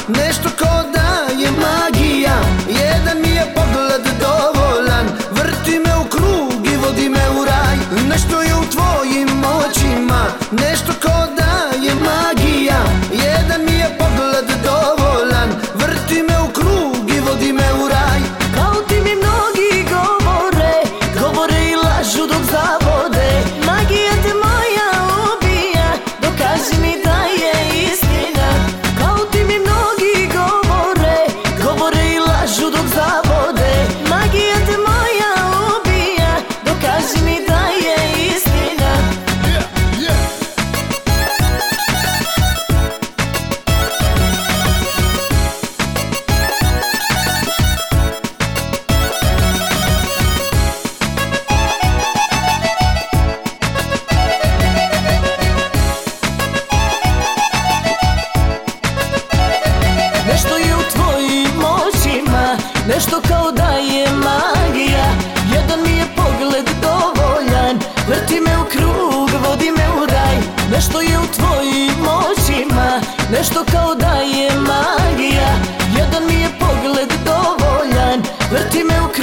nešto ko da je magija. Jedan mi je pogled dovoljan, vrti me u krug i vodi me u raj. Nešto je u tvojim očima, nešto ko da je magija. Jedan mi je pogled dovoljan, vrti me u krug i vodi me u raj. Kao ti mi mnogi govore, govore i lažu dok zavode. Magija te moja ubija, dokaži mi da je istina. Kao ti mi mnogi govore, govore i lažu dok zavode. Magija te moja ubija, dokaži mi da je istina. Nešto je u tvojim očima, nešto kao da je magija. Jedan mi je pogled dovoljan, vrti me u krug, vodi me u raj. Nešto je u tvojim očima, nešto kao da je magija. Jedan mi je pogled dovoljan, vrti me u krug,